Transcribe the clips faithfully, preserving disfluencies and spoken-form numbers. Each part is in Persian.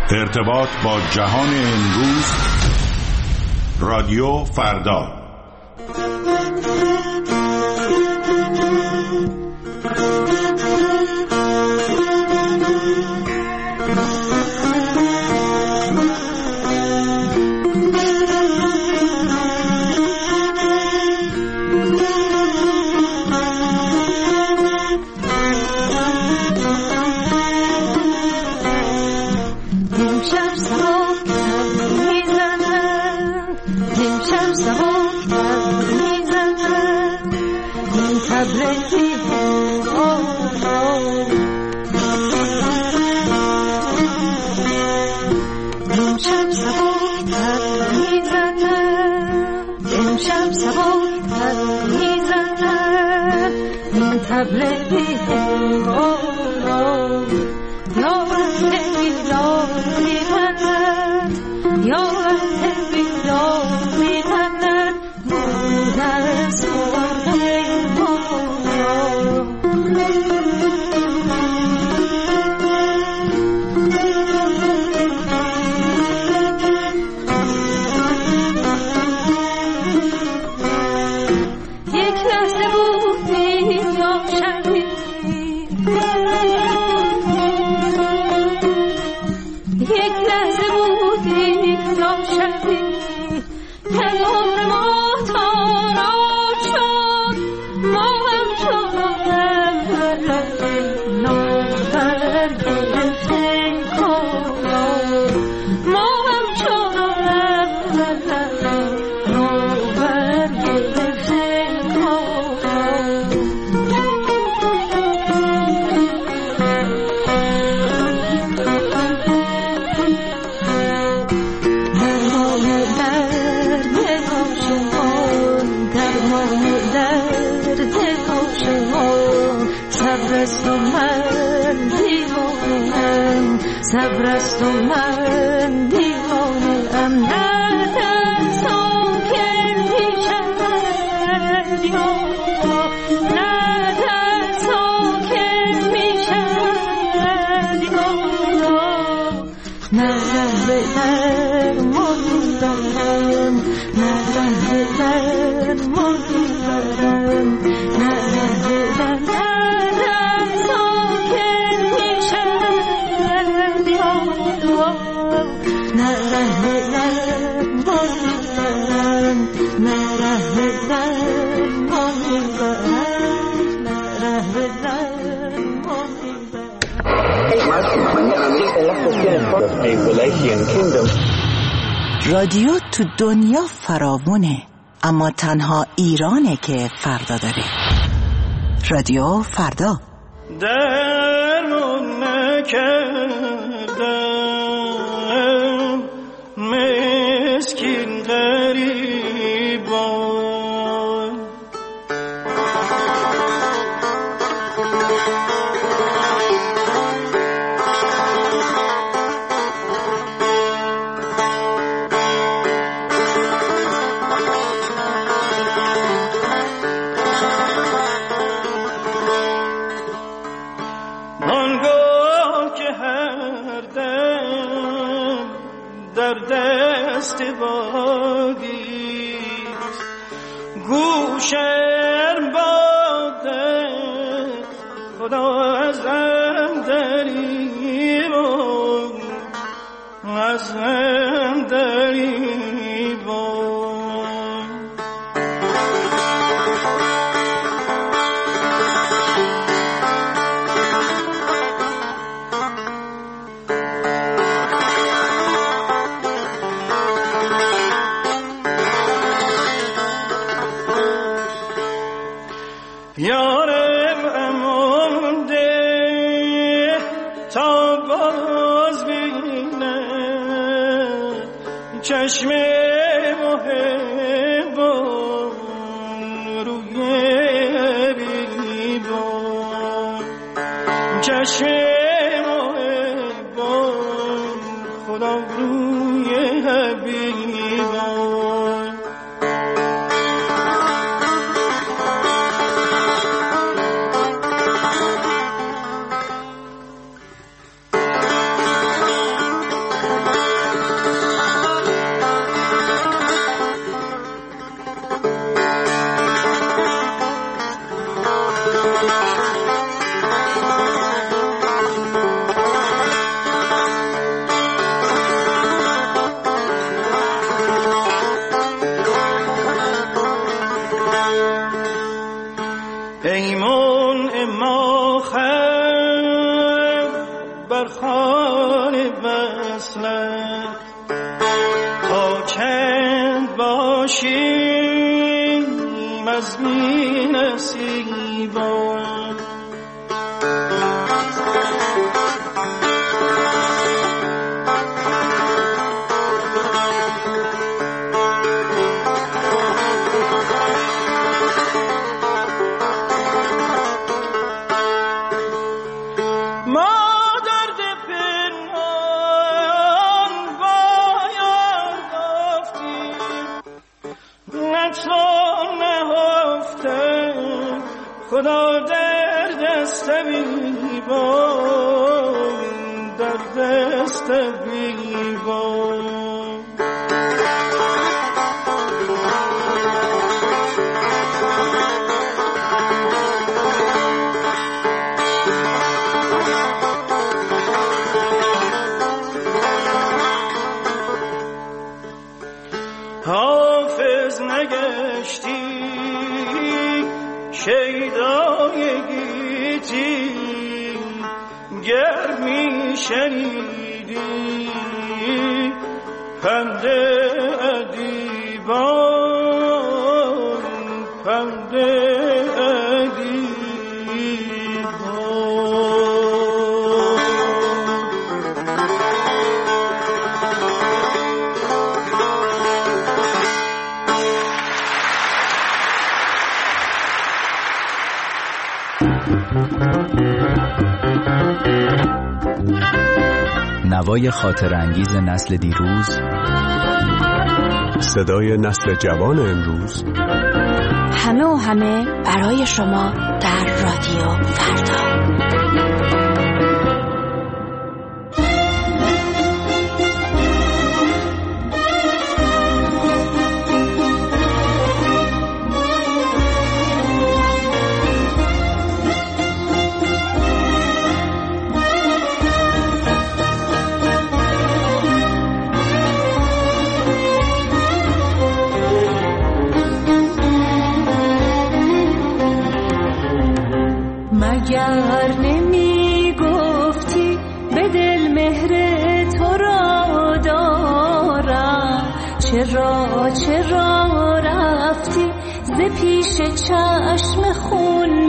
ارتباط با جهان امروز، رادیو فردا. رادیو تو دنیا فراوونه، اما تنها ایرانه که فردا داره. رادیو فردا. درمون نکردم مسکین غریبان، گوشم باده خدا ازم دریب ازم دریب یارم امونده تا باز بینه چشم محبان روی بیبان، چشم محبان خدا روی بیبان. خار وصلت تا چند باشیم از بی نصیبان. خدا در دست بیبان، در دست بیبان. حافظ نگشتی شیدای گیتی، گر می شنیدی پند ادیبان، پند ادیبان. نوای خاطرانگیز نسل دیروز، صدای نسل جوان امروز، همه و همه برای شما در رادیو فردا. مگر نمی گفتی به دل مهر تو را دارم، چرا چرا رفتی ز پیش چشم خون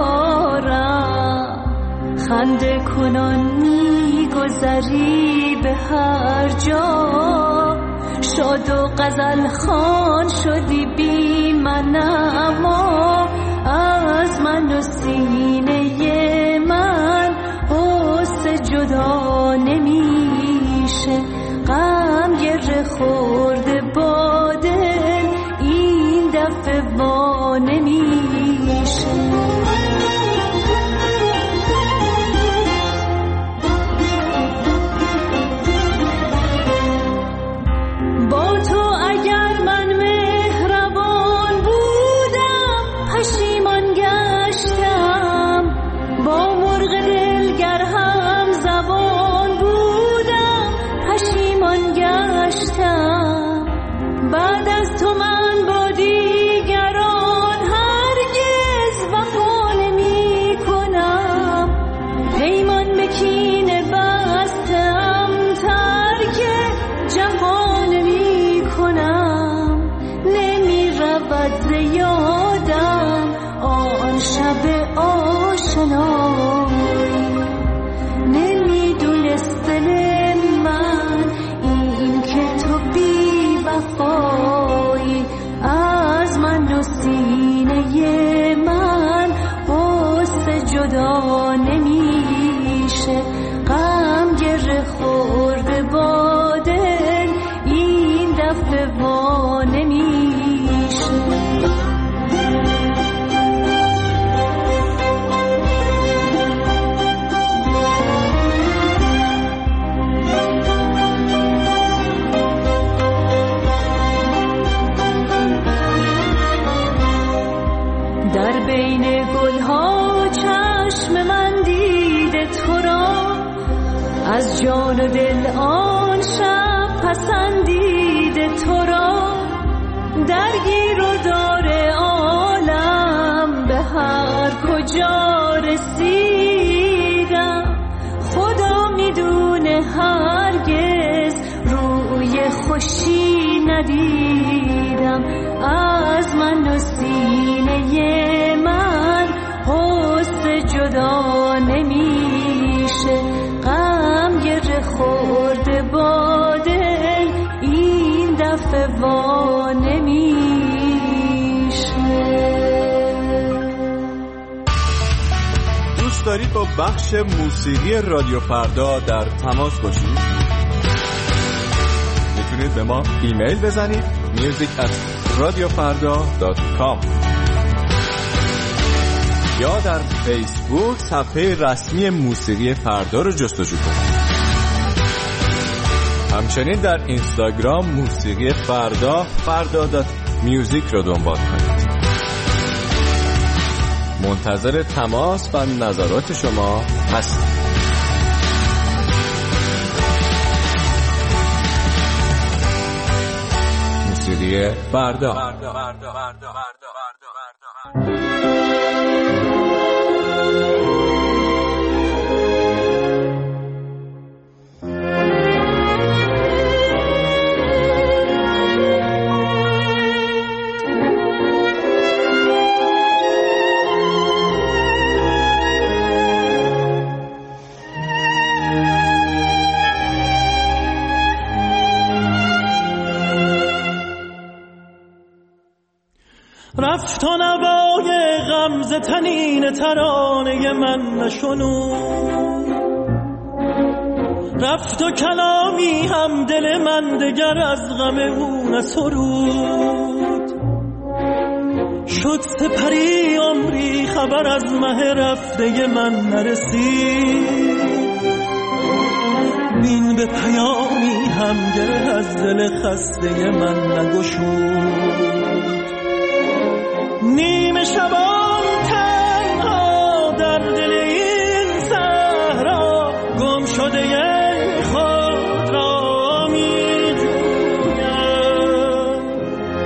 بارم. خنده کنان می گذری به هر جا، شاد و غزل خوان شدی بی من، اما از من و سینه من غصه جدا نمیشه. غم گره خورده با دل این دفعه وا نمیشه. با تو اگر من مهربان بودم پشیمان گشتم، با مرغ دلگر هم زبان بودم پشیمان گشتم. بعد از تو من با دیگران هرگز وفا نمی کنم، پیمان به کینه بستم ترک جهان نمی کنم. نمی رود ز یادم آن شب آشنایی، نمی دونست دل من این که تو بی وفایی. از من و سینه من غصه جدا نمیشه. غم گره خورده با دل این دفعه وا نمیشه. در بین گلها چشم من دیده تو را، از جان و دل آن شب پسندیده تو را. درگیر و دار عالم به هر کجا رسیدم، خدا میدونه هرگز روی خوشی ندیدم. از من و سینه من حسن جدا نمیشه. غم گره خورده با دل این دفعه وا نمیشه. دوست دارید با بخش موسیقی رادیو فردا در تماس باشید؟ میتونید به ما ایمیل بزنید میوزیک ات رادیو فردا دات کام یا در فیسبوک صفحه رسمی موسیقی فردا رو جستجو کنید. همچنین در اینستاگرام موسیقی فردا فردا دات میوزیک رو دنبال کنید. منتظر تماس و نظرات شما هستم. موسیقی فردا. رفت و نوای غمزه تنین ترانه من نشنود. رفت و کلامی هم دل من دگر از غم او نسرود. شد سپری عمری خبر از مه رفته من نرسید. بین به پیامی هم گره از دل خسته من نگشود. نیمه شبان تنها در دل این صحرا گم شده خود را می جویم.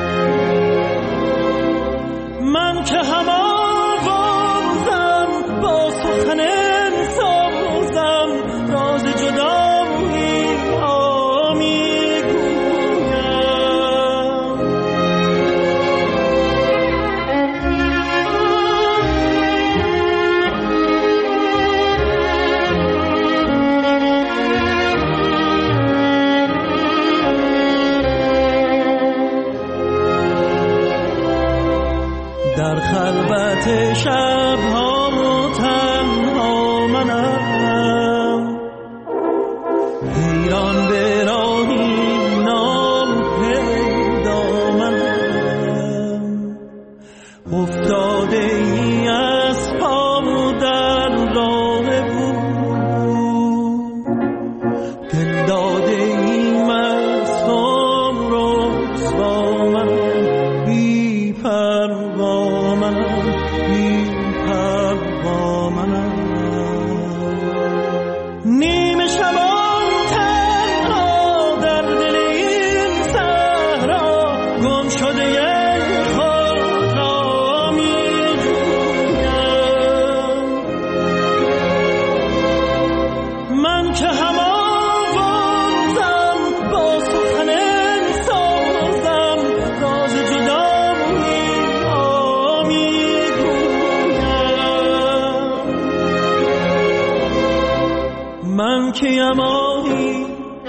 من که هم آوازم با سخن سازم راز جدایی ها می گویم. در خلوت شب‌ها تنها منم، حیران به راهی ناپیدا منم. افتاده ای از پا در راه بود، دل داده ای مستم رسوا منم. بی پروا منم، بی پروا منم. نیمه شبان تنها در دل این صحرا گم شده خود را می جویم. من که هم آوازم با سخن سازم راز جدایی ها می گویم. من که یمانی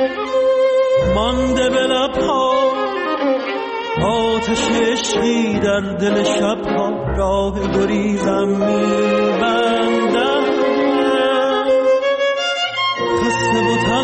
مانده به لبها، آتش عشقی در دل شبها راه گریزم می بندم. خسته و